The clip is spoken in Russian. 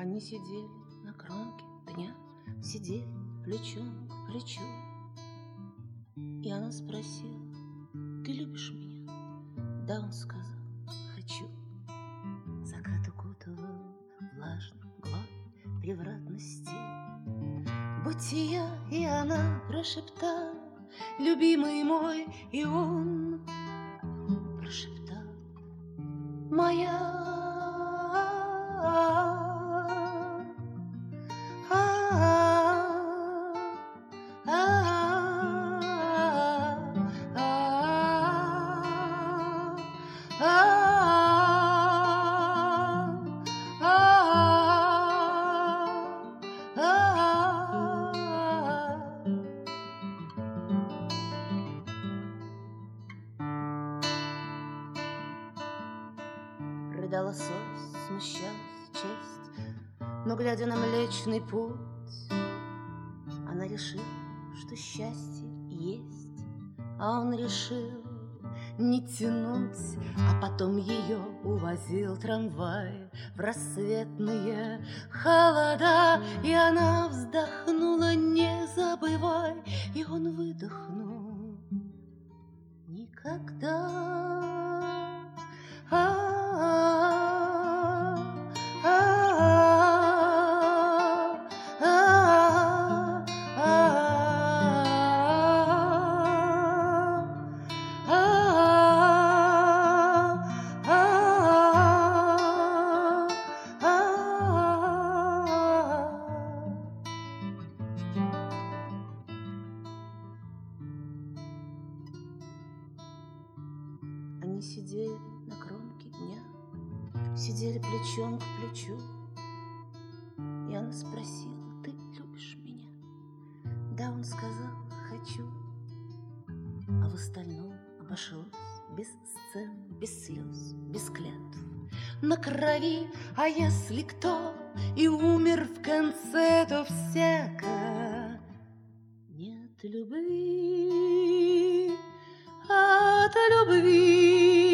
Они сидели на кромке дня, сидели плечом к плечу. И она спросила: ты любишь меня? Да, он сказал: хочу. Закат укутывал влажной мглой превратности бытия, и она прошептала: любимый мой, и он прошептал: моя. Рыдала совесть, смущалась честь, но, глядя на Млечный Путь, она решила, что счастье есть, а он решил не тянуть, а потом ее увозил трамвай в рассветные холода, и она вздохнула: не забывай, и он выдохнул: никогда. Они сидели на кромке дня, сидели плечом к плечу. И она спросила: ты любишь меня? Да, он сказал: хочу. А в остальном обошлось без сцен, без слез, без клятв, на крови. А если кто и умер в конце, то всяко нет любви от любви.